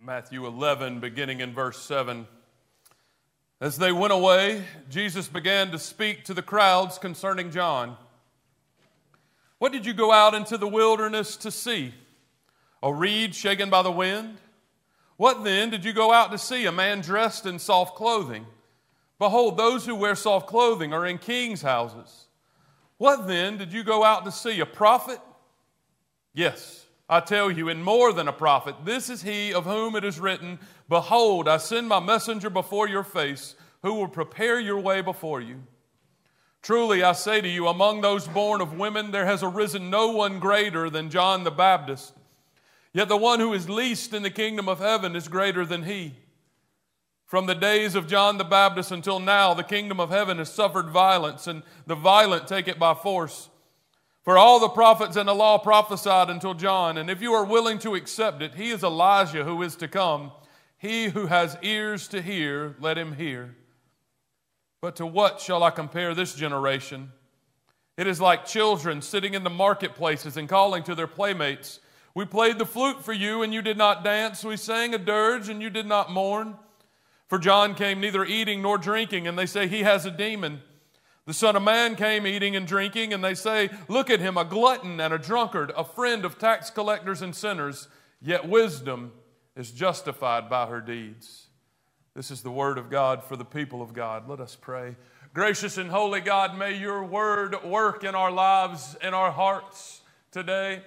Matthew 11, beginning in verse 7. As they went away, Jesus began to speak to the crowds concerning John. What did you go out into the wilderness to see? A reed shaken by the wind? What then did you go out to see? A man dressed in soft clothing? Behold, those who wear soft clothing are in kings' houses. What then did you go out to see? A prophet? Yes, I tell you, and more than a prophet. This is he of whom it is written, Behold, I send my messenger before your face, who will prepare your way before you. Truly, I say to you, among those born of women, there has arisen no one greater than John the Baptist. Yet the one who is least in the kingdom of heaven is greater than he. From the days of John the Baptist until now, the kingdom of heaven has suffered violence, and the violent take it by force. For all the prophets and the law prophesied until John, and if you are willing to accept it, he is Elijah who is to come. He who has ears to hear, let him hear. But to what shall I compare this generation? It is like children sitting in the marketplaces and calling to their playmates. We played the flute for you, and you did not dance. We sang a dirge, and you did not mourn. For John came neither eating nor drinking, and they say he has a demon. The Son of Man came eating and drinking, and they say, Look at him, a glutton and a drunkard, a friend of tax collectors and sinners. Yet wisdom is justified by her deeds. This is the word of God for the people of God. Let us pray. Gracious and holy God, may your word work in our lives, in our hearts today.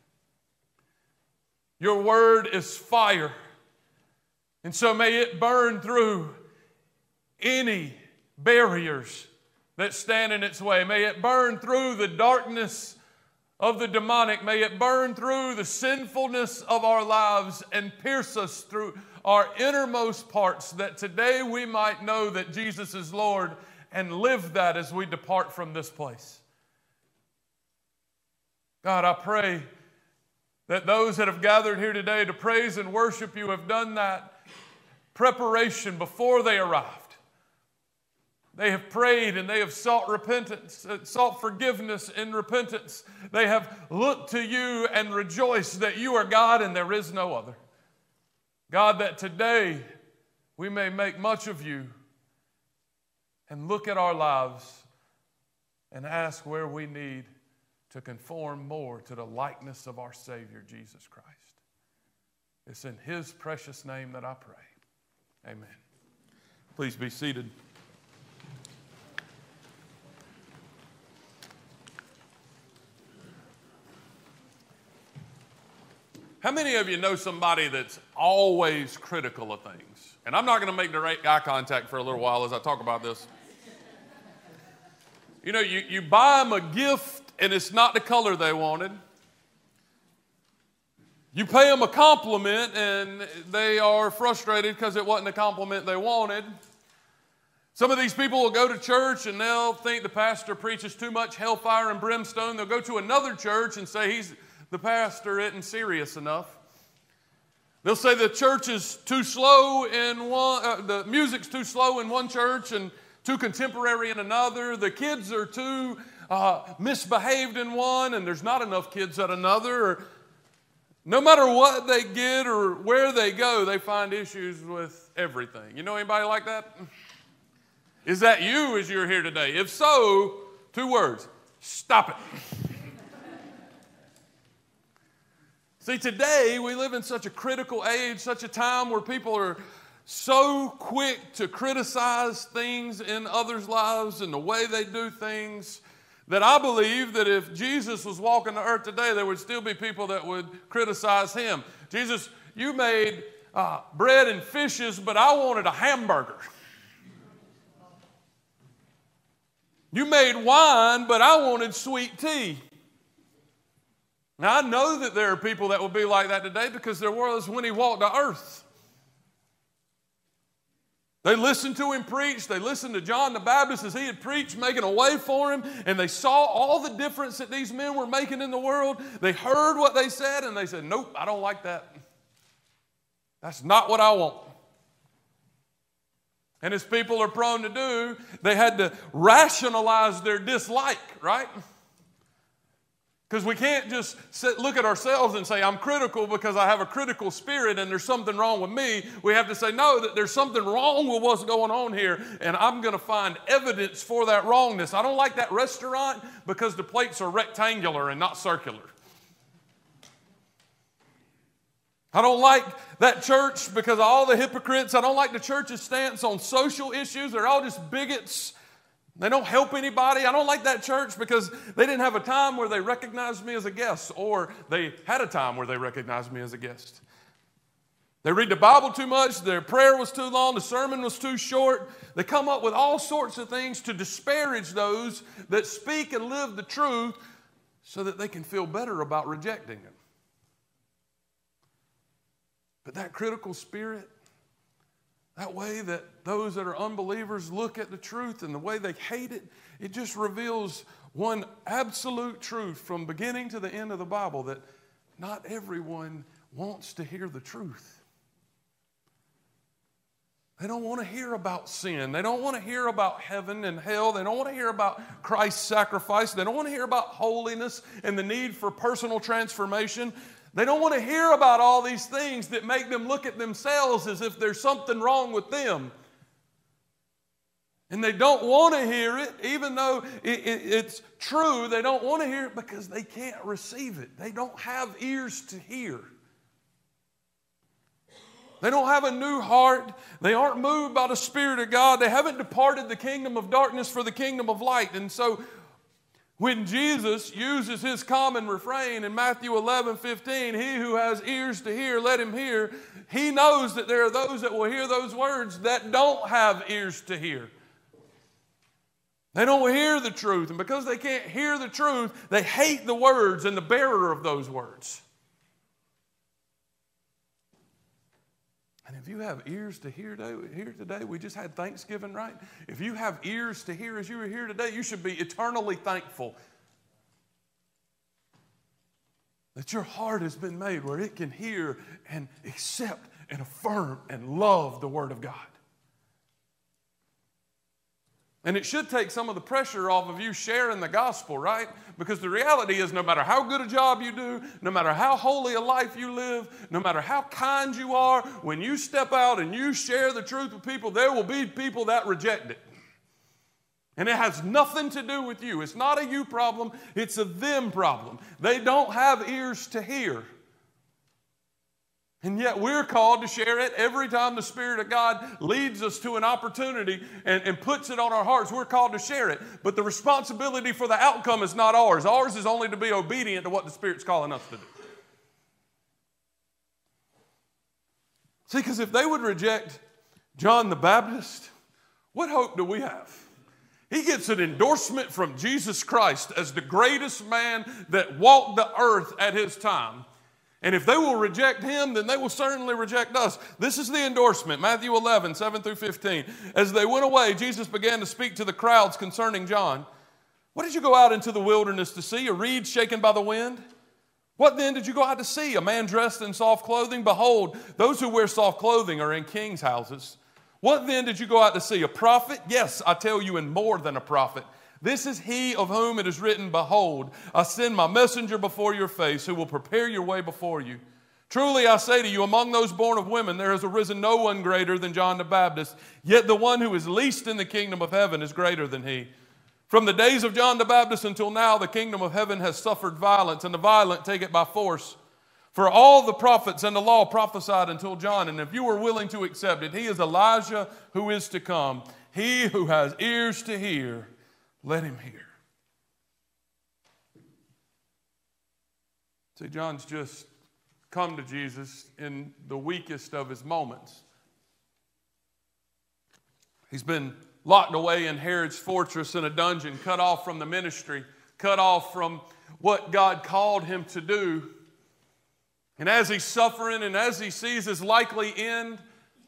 Your word is fire. And so may it burn through any barriers that stand in its way. May it burn through the darkness of the demonic. May it burn through the sinfulness of our lives and pierce us through our innermost parts, that today we might know that Jesus is Lord and live that as we depart from this place. God, I pray that those that have gathered here today to praise and worship you have done that preparation before they arrived. They have prayed and they have sought repentance, sought forgiveness in repentance. They have looked to you and rejoiced that you are God and there is no other. God, that today we may make much of you and look at our lives and ask where we need to conform more to the likeness of our Savior, Jesus Christ. It's in His precious name that I pray. Amen. Please be seated. How many of you know somebody that's always critical of things? And I'm not going to make direct eye contact for a little while as I talk about this. You know, you buy them a gift and it's not the color they wanted. You pay them a compliment and they are frustrated because it wasn't the compliment they wanted. Some of these people will go to church and they'll think the pastor preaches too much hellfire and brimstone. They'll go to another church and say the pastor isn't serious enough. They'll say the church is too slow in one, the music's too slow in one church and too contemporary in another. The kids are too misbehaved in one and there's not enough kids at another. Or no matter what they get or where they go, they find issues with everything. You know anybody like that? Is that you as you're here today? If so, 2 words: stop it. See, today we live in such a critical age, such a time where people are so quick to criticize things in others' lives and the way they do things, that I believe that if Jesus was walking the earth today, there would still be people that would criticize him. Jesus, you made bread and fishes, but I wanted a hamburger. You made wine, but I wanted sweet tea. Now, I know that there are people that will be like that today because there was when he walked the earth. They listened to him preach. They listened to John the Baptist as he had preached, making a way for him. And they saw all the difference that these men were making in the world. They heard what they said and they said, nope, I don't like that. That's not what I want. And as people are prone to do, they had to rationalize their dislike, right? Because we can't just look at ourselves and say, I'm critical because I have a critical spirit and there's something wrong with me. We have to say, no, that there's something wrong with what's going on here, and I'm going to find evidence for that wrongness. I don't like that restaurant because the plates are rectangular and not circular. I don't like that church because of all the hypocrites. I don't like the church's stance on social issues. They're all just bigots. They don't help anybody. I don't like that church because they didn't have a time where they recognized me as a guest, or they had a time where they recognized me as a guest. They read the Bible too much. Their prayer was too long. The sermon was too short. They come up with all sorts of things to disparage those that speak and live the truth so that they can feel better about rejecting it. But that critical spirit, that way that those that are unbelievers look at the truth and the way they hate it, it just reveals one absolute truth from beginning to the end of the Bible, that not everyone wants to hear the truth. They don't want to hear about sin. They don't want to hear about heaven and hell. They don't want to hear about Christ's sacrifice. They don't want to hear about holiness and the need for personal transformation. They don't want to hear about all these things that make them look at themselves as if there's something wrong with them. And they don't want to hear it, even though it's true. They don't want to hear it because they can't receive it. They don't have ears to hear. They don't have a new heart. They aren't moved by the Spirit of God. They haven't departed the kingdom of darkness for the kingdom of light. And so when Jesus uses his common refrain in Matthew 11:15, he who has ears to hear, let him hear, he knows that there are those that will hear those words that don't have ears to hear. They don't hear the truth, and because they can't hear the truth, they hate the words and the bearer of those words. And if you have ears to hear today, we just had Thanksgiving, right? If you have ears to hear as you were here today, you should be eternally thankful that your heart has been made where it can hear and accept and affirm and love the Word of God. And it should take some of the pressure off of you sharing the gospel, right? Because the reality is, no matter how good a job you do, no matter how holy a life you live, no matter how kind you are, when you step out and you share the truth with people, there will be people that reject it. And it has nothing to do with you. It's not a you problem, it's a them problem. They don't have ears to hear. And yet we're called to share it every time the Spirit of God leads us to an opportunity and puts it on our hearts. We're called to share it. But the responsibility for the outcome is not ours. Ours is only to be obedient to what the Spirit's calling us to do. See, because if they would reject John the Baptist, what hope do we have? He gets an endorsement from Jesus Christ as the greatest man that walked the earth at his time. And if they will reject him, then they will certainly reject us. This is the endorsement, Matthew 11:7-15. As they went away, Jesus began to speak to the crowds concerning John. What did you go out into the wilderness to see? A reed shaken by the wind? What then did you go out to see? A man dressed in soft clothing? Behold, those who wear soft clothing are in kings' houses. What then did you go out to see? A prophet? Yes, I tell you, and more than a prophet. This is he of whom it is written, Behold, I send my messenger before your face, who will prepare your way before you. Truly I say to you, among those born of women, there has arisen no one greater than John the Baptist. Yet the one who is least in the kingdom of heaven is greater than he. From the days of John the Baptist until now, the kingdom of heaven has suffered violence, and the violent take it by force. For all the prophets and the law prophesied until John, and if you are willing to accept it, he is Elijah who is to come. He who has ears to hear, let him hear. See, John's just come to Jesus in the weakest of his moments. He's been locked away in Herod's fortress in a dungeon, cut off from the ministry, cut off from what God called him to do. And as he's suffering and as he sees his likely end,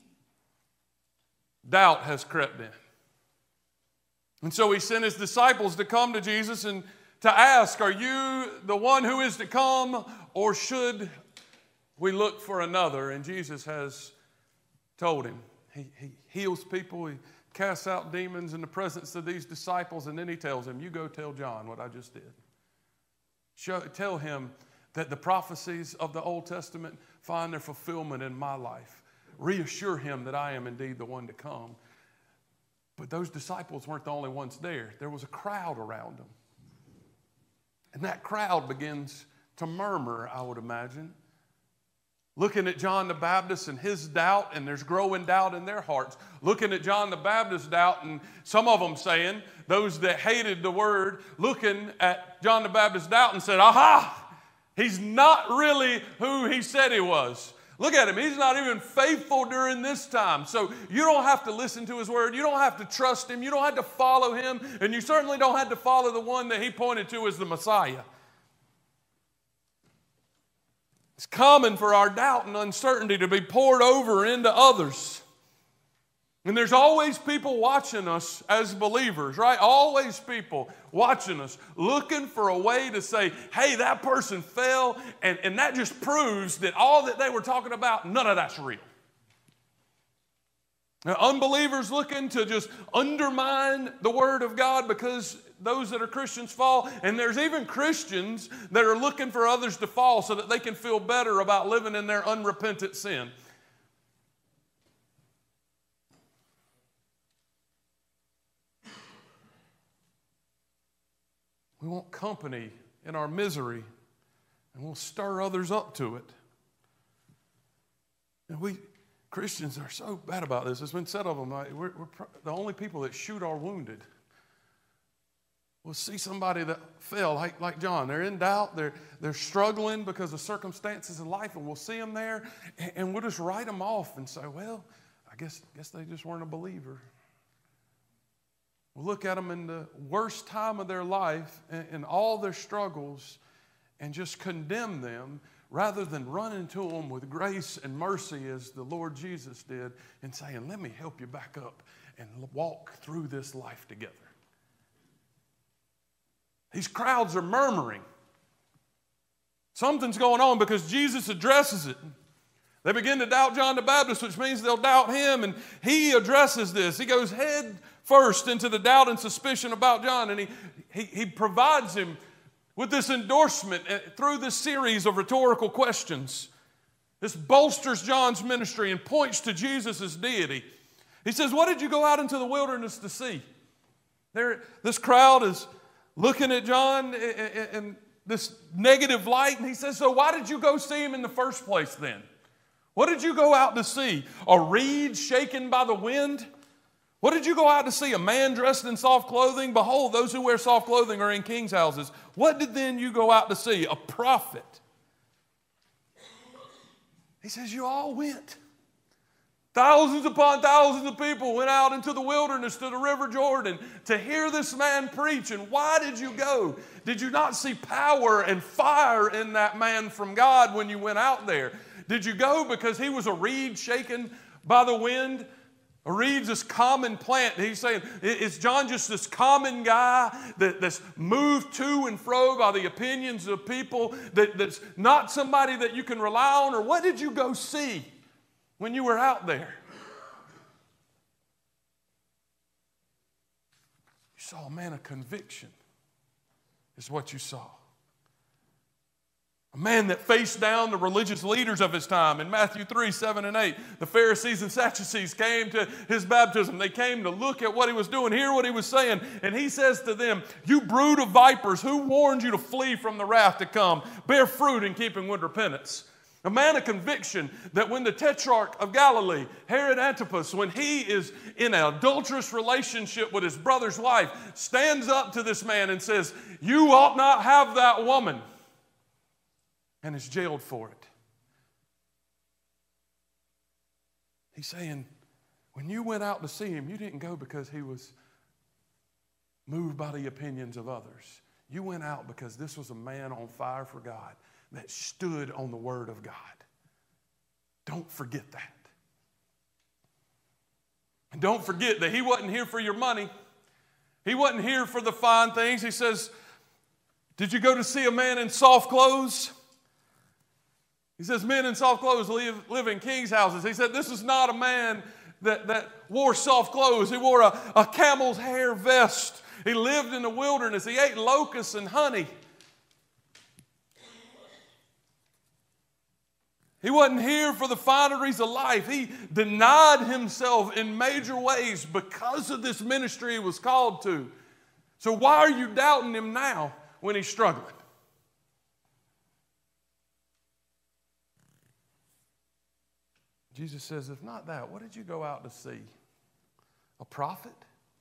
doubt has crept in. And so he sent his disciples to come to Jesus and to ask, are you the one who is to come, or should we look for another? And Jesus has told him. He heals people, he casts out demons in the presence of these disciples, and then he tells him, you go tell John what I just did. Tell him that the prophecies of the Old Testament find their fulfillment in my life. Reassure him that I am indeed the one to come. But those disciples weren't the only ones there. There was a crowd around them. And that crowd begins to murmur, I would imagine, looking at John the Baptist and his doubt, and there's growing doubt in their hearts. Looking at John the Baptist's doubt, and some of them saying, those that hated the word, looking at John the Baptist's doubt and said, aha, he's not really who he said he was. Look at him. He's not even faithful during this time. So you don't have to listen to his word. You don't have to trust him. You don't have to follow him. And you certainly don't have to follow the one that he pointed to as the Messiah. It's common for our doubt and uncertainty to be poured over into others. And there's always people watching us as believers, right? Always people watching us, looking for a way to say, hey, that person fell, and that just proves that all that they were talking about, none of that's real. Now, unbelievers looking to just undermine the Word of God because those that are Christians fall. And there's even Christians that are looking for others to fall so that they can feel better about living in their unrepentant sin. We want company in our misery, and we'll stir others up to it. And we Christians are so bad about this. It's been said of them, we're the only people that shoot our wounded. We'll see somebody that fell, like John. They're in doubt. They're struggling because of circumstances in life, and we'll see them there, and we'll just write them off and say, well, I guess they just weren't a believer. We'll look at them in the worst time of their life and all their struggles and just condemn them rather than running to them with grace and mercy as the Lord Jesus did and saying, let me help you back up and walk through this life together. These crowds are murmuring. Something's going on because Jesus addresses it. They begin to doubt John the Baptist, which means they'll doubt him, and he addresses this. He goes head first into the doubt and suspicion about John, and he provides him with this endorsement through this series of rhetorical questions. This bolsters John's ministry and points to Jesus' deity. He says, what did you go out into the wilderness to see? This crowd is looking at John in this negative light, and he says, so why did you go see him in the first place then? What did you go out to see? A reed shaken by the wind? What did you go out to see? A man dressed in soft clothing? Behold, those who wear soft clothing are in kings' houses. What did then you go out to see? A prophet. He says, you all went. Thousands upon thousands of people went out into the wilderness to the river Jordan to hear this man preach. And why did you go? Did you not see power and fire in that man from God when you went out there? Did you go because he was a reed shaken by the wind? A reed's this common plant. He's saying, is John just this common guy that's moved to and fro by the opinions of people, that's not somebody that you can rely on? Or what did you go see when you were out there? You saw a man of conviction, is what you saw. A man that faced down the religious leaders of his time. In Matthew 3, 7 and 8, the Pharisees and Sadducees came to his baptism. They came to look at what he was doing, hear what he was saying. And he says to them, you brood of vipers, who warned you to flee from the wrath to come? Bear fruit in keeping with repentance. A man of conviction that when the tetrarch of Galilee, Herod Antipas, when he is in an adulterous relationship with his brother's wife, stands up to this man and says, you ought not have that woman, and is jailed for it. He's saying, when you went out to see him, you didn't go because he was moved by the opinions of others. You went out because this was a man on fire for God that stood on the Word of God. Don't forget that. And don't forget that he wasn't here for your money. He wasn't here for the fine things. He says, did you go to see a man in soft clothes? He says, men in soft clothes live in kings' houses. He said, this is not a man that wore soft clothes. He wore a camel's hair vest. He lived in the wilderness. He ate locusts and honey. He wasn't here for the fineries of life. He denied himself in major ways because of this ministry he was called to. So why are you doubting him now when he's struggling? Jesus says, if not that, what did you go out to see? A prophet?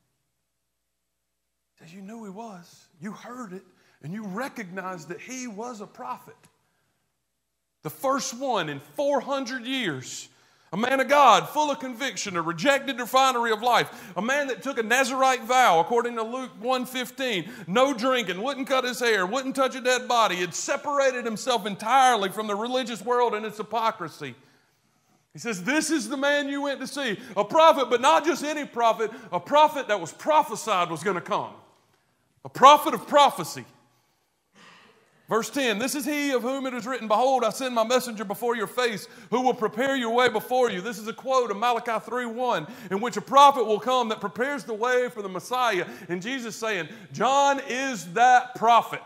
He says, you knew he was. You heard it, and you recognized that he was a prophet. The first one in 400 years. A man of God, full of conviction, a rejected refinery of life. A man that took a Nazirite vow, according to Luke 1:15. No drinking, wouldn't cut his hair, wouldn't touch a dead body. Had separated himself entirely from the religious world and its hypocrisy. He says, this is the man you went to see. A prophet, but not just any prophet. A prophet that was prophesied was going to come. A prophet of prophecy. Verse 10, this is he of whom it is written, behold, I send my messenger before your face, who will prepare your way before you. This is a quote of Malachi 3:1, in which a prophet will come that prepares the way for the Messiah. And Jesus saying, John is that prophet.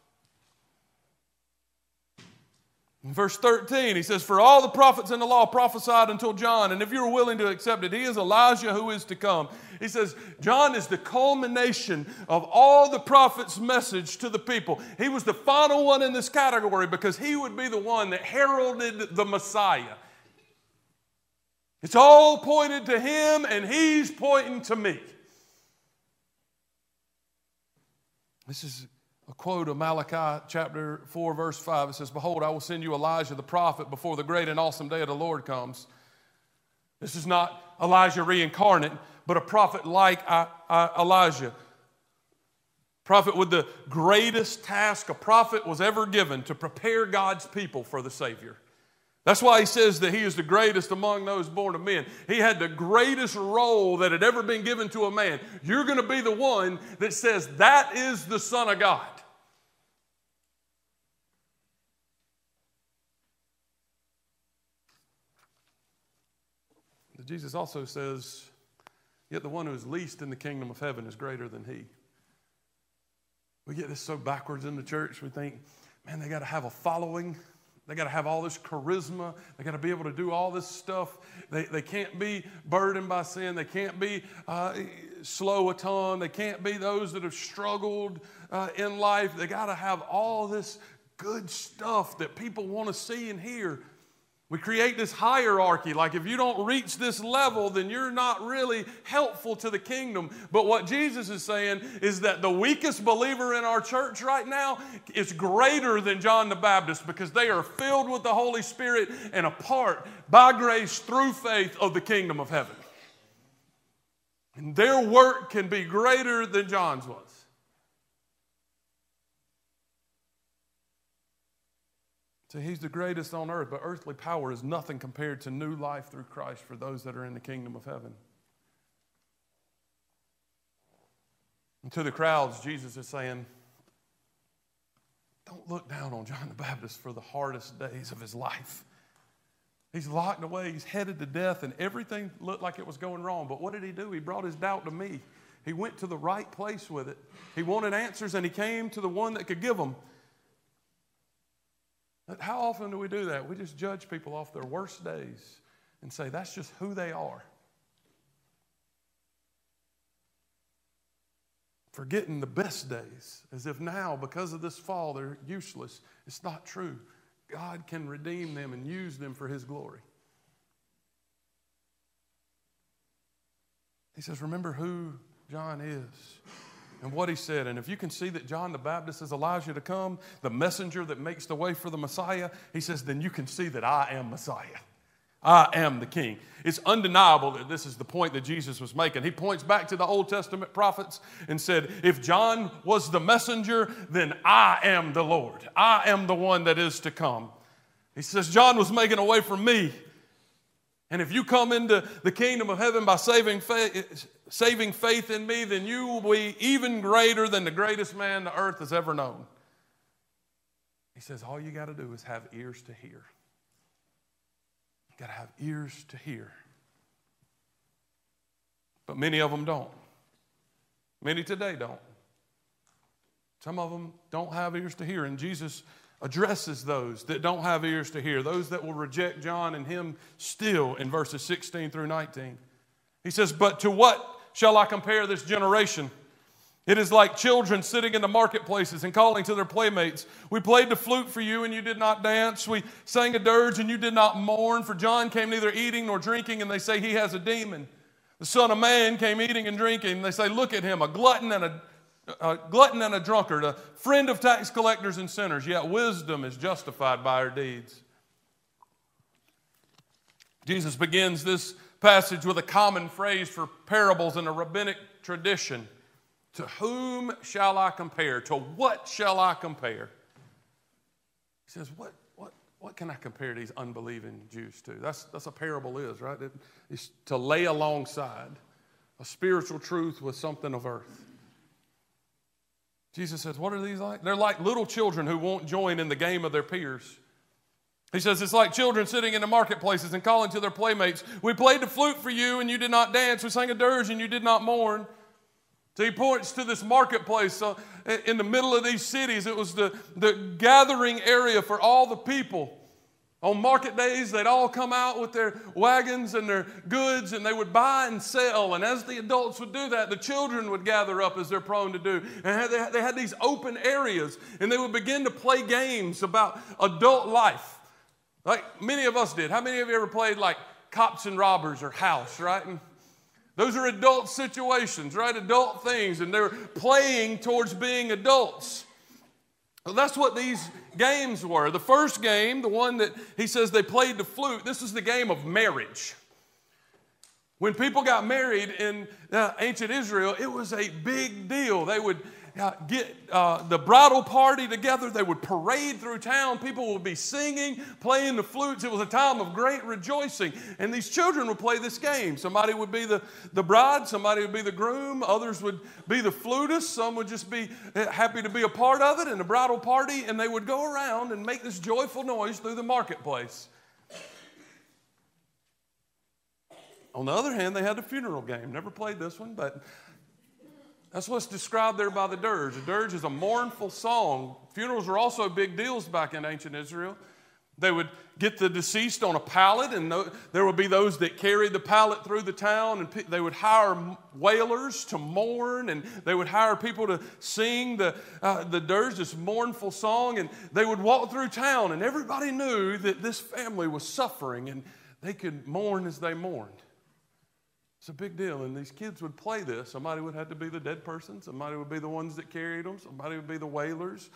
In verse 13, he says, for all the prophets in the law prophesied until John, and if you're willing to accept it, he is Elijah who is to come. He says, John is the culmination of all the prophets' message to the people. He was the final one in this category because he would be the one that heralded the Messiah. It's all pointed to him, and he's pointing to me. This is a quote of Malachi chapter 4, verse 5. It says, behold, I will send you Elijah the prophet before the great and awesome day of the Lord comes. This is not Elijah reincarnate, but a prophet like Elijah. Prophet with the greatest task a prophet was ever given, to prepare God's people for the Savior. That's why he says that he is the greatest among those born of men. He had the greatest role that had ever been given to a man. You're going to be the one that says that is the Son of God. Jesus also says, yet the one who is least in the kingdom of heaven is greater than he. We get this so backwards in the church. We think, man, they got to have a following. They got to have all this charisma. They got to be able to do all this stuff. They can't be burdened by sin. They can't be slow of tongue. They can't be those that have struggled in life. They got to have all this good stuff that people want to see and hear. We create this hierarchy, like if you don't reach this level, then you're not really helpful to the kingdom. But what Jesus is saying is that the weakest believer in our church right now is greater than John the Baptist, because they are filled with the Holy Spirit and a part, by grace, through faith, of the kingdom of heaven. And their work can be greater than John's was. So he's the greatest on earth, but earthly power is nothing compared to new life through Christ for those that are in the kingdom of heaven. And to the crowds, Jesus is saying, don't look down on John the Baptist for the hardest days of his life. He's locked away, he's headed to death, and everything looked like it was going wrong. But what did he do? He brought his doubt to me. He went to the right place with it. He wanted answers, and he came to the one that could give them. How often do we do that? We just judge people off their worst days and say that's just who they are. Forgetting the best days, as if now, because of this fall, they're useless. It's not true. God can redeem them and use them for his glory. He says, remember who John is and what he said. And if you can see that John the Baptist is Elijah to come, the messenger that makes the way for the Messiah, he says, then you can see that I am Messiah. I am the king. It's undeniable that this is the point that Jesus was making. He points back to the Old Testament prophets and said, if John was the messenger, then I am the Lord. I am the one that is to come. He says, John was making a way for me. And if you come into the kingdom of heaven by saving faith in me, then you will be even greater than the greatest man the earth has ever known. He says, all you got to do is have ears to hear. You got to have ears to hear. But many of them don't. Many today don't. Some of them don't have ears to hear. And Jesus addresses those that don't have ears to hear, those that will reject John and him still in verses 16 through 19. He says, "But to what shall I compare this generation? It is like children sitting in the marketplaces and calling to their playmates. We played the flute for you and you did not dance. We sang a dirge and you did not mourn. For John came neither eating nor drinking, and they say he has a demon. The Son of Man came eating and drinking, and they say, look at him, a glutton and a drunkard, a friend of tax collectors and sinners. Yet wisdom is justified by her deeds." Jesus begins this passage with a common phrase for parables in a rabbinic tradition. To whom shall I compare? To what shall I compare? He says, what can I compare these unbelieving Jews to? That's a parable is, right? It's to lay alongside a spiritual truth with something of earth. Jesus says, what are these like? They're like little children who won't join in the game of their peers. He says, it's like children sitting in the marketplaces and calling to their playmates. We played the flute for you and you did not dance. We sang a dirge and you did not mourn. So he points to this marketplace. So in the middle of these cities, it was the gathering area for all the people. On market days, they'd all come out with their wagons and their goods, and they would buy and sell. And as the adults would do that, the children would gather up as they're prone to do. And they had these open areas, and they would begin to play games about adult life, like many of us did. How many of you ever played like Cops and Robbers or House, right? And those are adult situations, right? Adult things, and they're playing towards being adults. Well, that's what these games were. The first game, the one that he says they played the flute, this is the game of marriage. When people got married in ancient Israel, it was a big deal. They would get the bridal party together. They would parade through town. People would be singing, playing the flutes. It was a time of great rejoicing. And these children would play this game. Somebody would be the bride. Somebody would be the groom. Others would be the flutist. Some would just be happy to be a part of it in the bridal party. And they would go around and make this joyful noise through the marketplace. On the other hand, they had the funeral game. Never played this one, but that's what's described there by the dirge. The dirge is a mournful song. Funerals were also big deals back in ancient Israel. They would get the deceased on a pallet, and there would be those that carried the pallet through the town, and they would hire wailers to mourn, and they would hire people to sing the dirge, this mournful song, and they would walk through town, and everybody knew that this family was suffering, and they could mourn as they mourned. It's a big deal, and these kids would play this. Somebody would have to be the dead person. Somebody would be the ones that carried them. Somebody would be the wailers.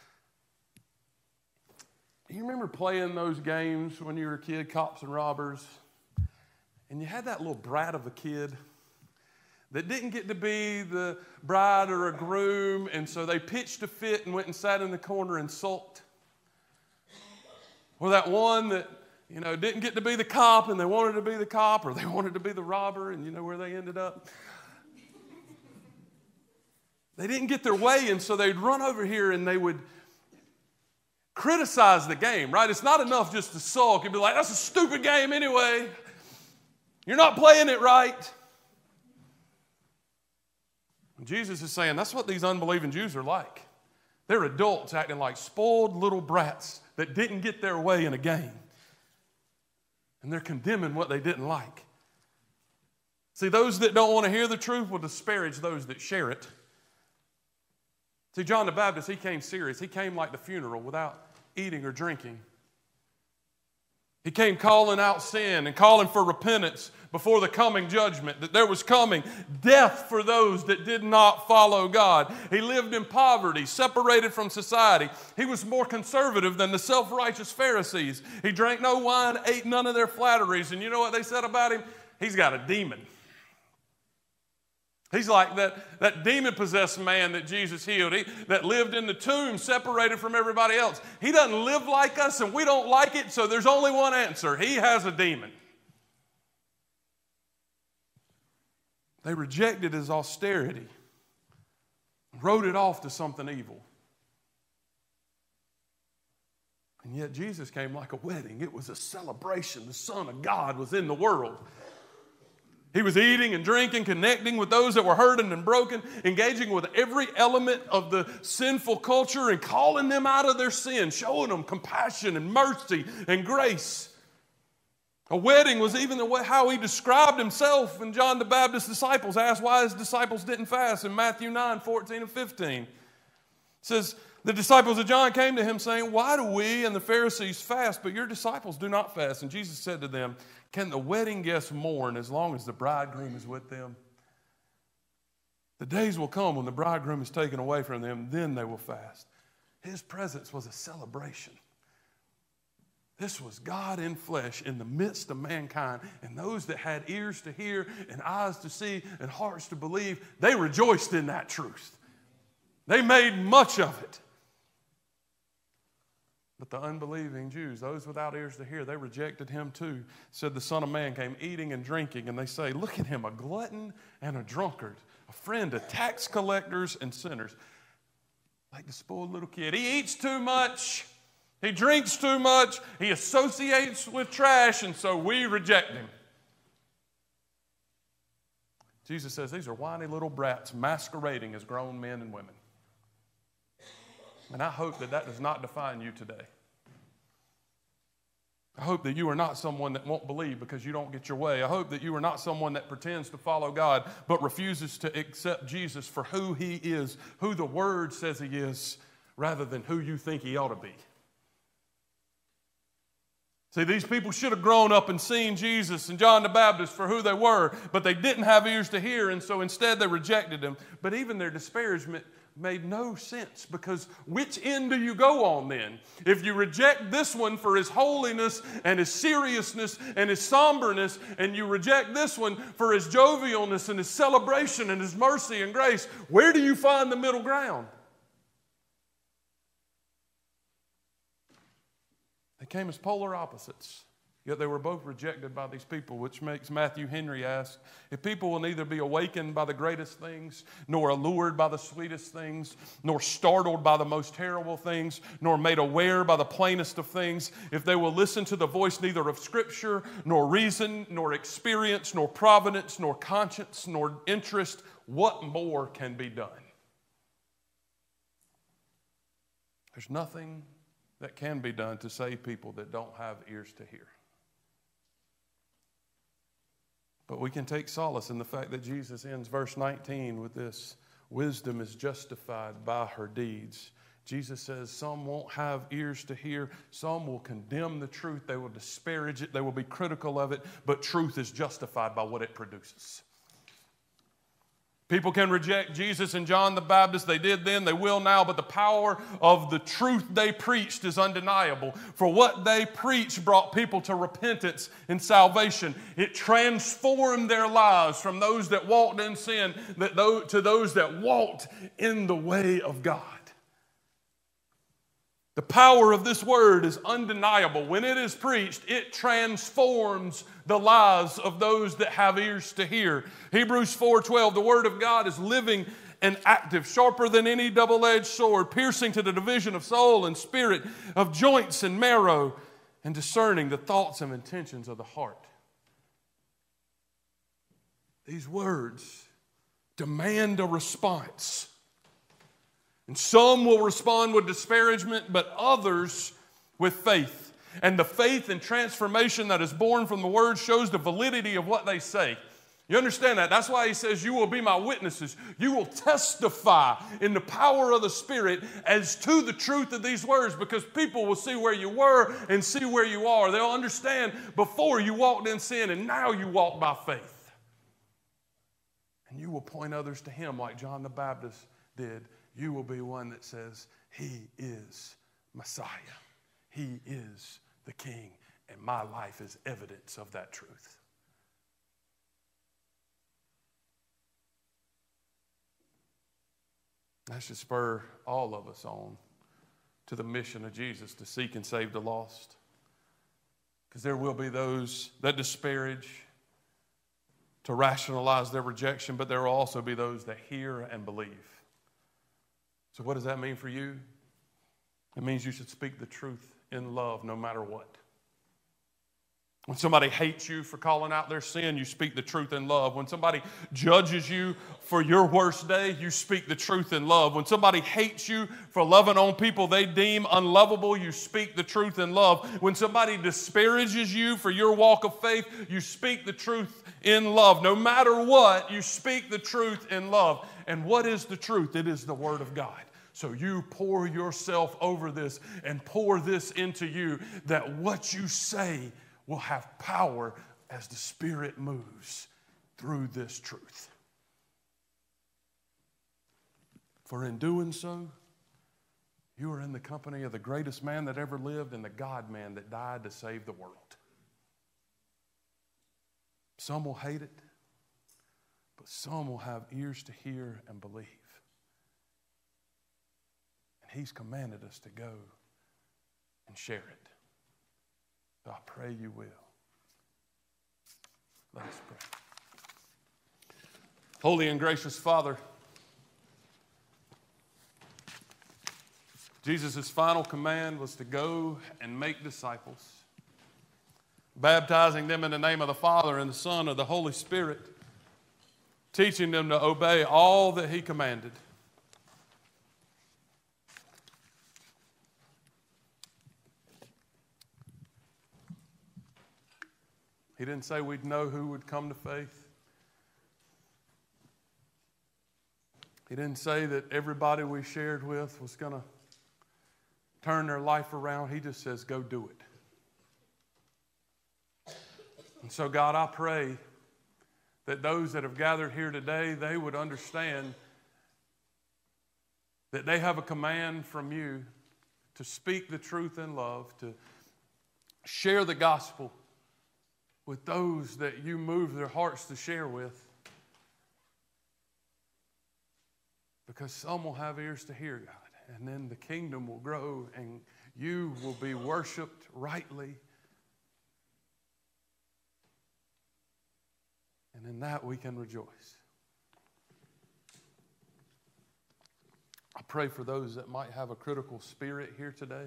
You remember playing those games when you were a kid, Cops and Robbers, and you had that little brat of a kid that didn't get to be the bride or a groom, and so they pitched a fit and went and sat in the corner and sulked? Or that one that didn't get to be the cop, and they wanted to be the cop, or they wanted to be the robber, and you know where they ended up? They didn't get their way, and so they'd run over here and they would criticize the game, right? It's not enough just to sulk. You'd be like, that's a stupid game anyway. You're not playing it right. And Jesus is saying that's what these unbelieving Jews are like. They're adults acting like spoiled little brats that didn't get their way in a game. And they're condemning what they didn't like. See, those that don't want to hear the truth will disparage those that share it. See, John the Baptist, he came serious. He came like the funeral without eating or drinking. He came calling out sin and calling for repentance before the coming judgment, that there was coming death for those that did not follow God. He lived in poverty, separated from society. He was more conservative than the self-righteous Pharisees. He drank no wine, ate none of their flatteries. And you know what they said about him? He's got a demon. He's like that demon-possessed man that Jesus healed, that lived in the tomb separated from everybody else. He doesn't live like us, and we don't like it, so there's only one answer. He has a demon. They rejected his austerity, wrote it off to something evil. And yet Jesus came like a wedding. It was a celebration. The Son of God was in the world. He was eating and drinking, connecting with those that were hurting and broken, engaging with every element of the sinful culture and calling them out of their sin, showing them compassion and mercy and grace. A wedding was even the way how he described himself when John the Baptist's disciples asked why his disciples didn't fast in Matthew 9:14 and 15. It says, the disciples of John came to him saying, why do we and the Pharisees fast, but your disciples do not fast? And Jesus said to them, can the wedding guests mourn as long as the bridegroom is with them? The days will come when the bridegroom is taken away from them, then they will fast. His presence was a celebration. This was God in flesh in the midst of mankind. And those that had ears to hear and eyes to see and hearts to believe, they rejoiced in that truth. They made much of it. But the unbelieving Jews, those without ears to hear, they rejected him too. Said the Son of Man came eating and drinking, and they say, look at him, a glutton and a drunkard, a friend of tax collectors and sinners. Like the spoiled little kid. He eats too much. He drinks too much. He associates with trash, and so we reject him. Jesus says these are whiny little brats masquerading as grown men and women. And I hope that that does not define you today. I hope that you are not someone that won't believe because you don't get your way. I hope that you are not someone that pretends to follow God but refuses to accept Jesus for who he is, who the Word says he is, rather than who you think he ought to be. See, these people should have grown up and seen Jesus and John the Baptist for who they were, but they didn't have ears to hear, and so instead they rejected him. But even their disparagement made no sense, because which end do you go on then? If you reject this one for his holiness and his seriousness and his somberness, and you reject this one for his jovialness and his celebration and his mercy and grace, where do you find the middle ground? They came as polar opposites, yet they were both rejected by these people, which makes Matthew Henry ask, if people will neither be awakened by the greatest things, nor allured by the sweetest things, nor startled by the most terrible things, nor made aware by the plainest of things, if they will listen to the voice neither of Scripture, nor reason, nor experience, nor providence, nor conscience, nor interest, what more can be done? There's nothing that can be done to save people that don't have ears to hear. But we can take solace in the fact that Jesus ends verse 19 with this, wisdom is justified by her deeds. Jesus says some won't have ears to hear, some will condemn the truth, they will disparage it, they will be critical of it, but truth is justified by what it produces. People can reject Jesus and John the Baptist. They did then, they will now, but the power of the truth they preached is undeniable. For what they preached brought people to repentance and salvation. It transformed their lives from those that walked in sin to those that walked in the way of God. The power of this word is undeniable. When it is preached, it transforms the lives of those that have ears to hear. Hebrews 4:12, the word of God is living and active, sharper than any double-edged sword, piercing to the division of soul and spirit, of joints and marrow, and discerning the thoughts and intentions of the heart. These words demand a response. And some will respond with disparagement, but others with faith. And the faith and transformation that is born from the word shows the validity of what they say. You understand that? That's why he says, you will be my witnesses. You will testify in the power of the Spirit as to the truth of these words, because people will see where you were and see where you are. They'll understand before you walked in sin and now you walk by faith. And you will point others to him like John the Baptist did. You will be one that says, he is Messiah. He is the King. And my life is evidence of that truth. That should spur all of us on to the mission of Jesus to seek and save the lost. Because there will be those that disparage, to rationalize their rejection, but there will also be those that hear and believe. So what does that mean for you? It means you should speak the truth in love no matter what. When somebody hates you for calling out their sin, you speak the truth in love. When somebody judges you for your worst day, you speak the truth in love. When somebody hates you for loving on people they deem unlovable, you speak the truth in love. When somebody disparages you for your walk of faith, you speak the truth in love. No matter what, you speak the truth in love. And what is the truth? It is the Word of God. So you pour yourself over this and pour this into you, that what you say will have power as the Spirit moves through this truth. For in doing so, you are in the company of the greatest man that ever lived and the God-man that died to save the world. Some will hate it, but some will have ears to hear and believe. And He's commanded us to go and share it. So I pray you will. Let us pray. Holy and gracious Father, Jesus' final command was to go and make disciples, baptizing them in the name of the Father and the Son and the Holy Spirit, teaching them to obey all that He commanded. He didn't say we'd know who would come to faith. He didn't say that everybody we shared with was going to turn their life around. He just says, go do it. And so, God, I pray that those that have gathered here today, they would understand that they have a command from you to speak the truth in love, to share the gospel with those that you move their hearts to share with. Because some will have ears to hear, God, and then the kingdom will grow and you will be worshiped rightly. And in that we can rejoice. I pray for those that might have a critical spirit here today.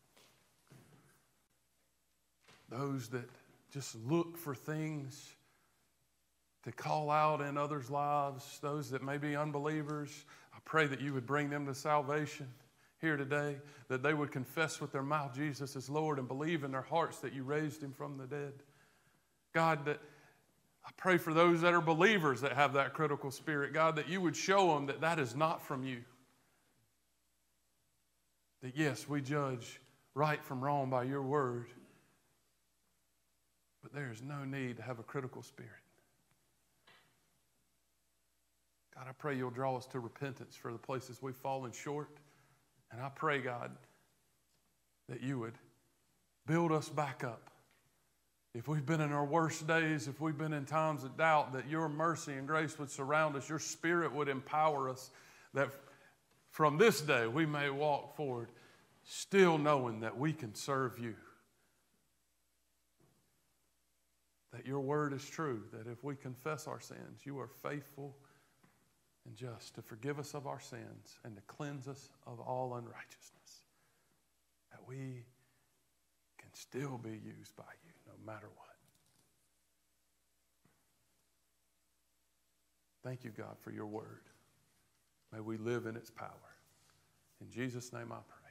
Those that just look for things to call out in others' lives, those that may be unbelievers. I pray that you would bring them to salvation here today, that they would confess with their mouth Jesus is Lord and believe in their hearts that you raised him from the dead. God, that I pray for those that are believers that have that critical spirit, God, that you would show them that that is not from you. That yes, we judge right from wrong by your word, but there is no need to have a critical spirit. God, I pray you'll draw us to repentance for the places we've fallen short. And I pray, God, that you would build us back up. If we've been in our worst days, if we've been in times of doubt, that your mercy and grace would surround us, your Spirit would empower us, that from this day we may walk forward still knowing that we can serve you. That your word is true, that if we confess our sins, you are faithful and just to forgive us of our sins and to cleanse us of all unrighteousness. That we can still be used by you no matter what. Thank you, God, for your word. May we live in its power. In Jesus' name I pray.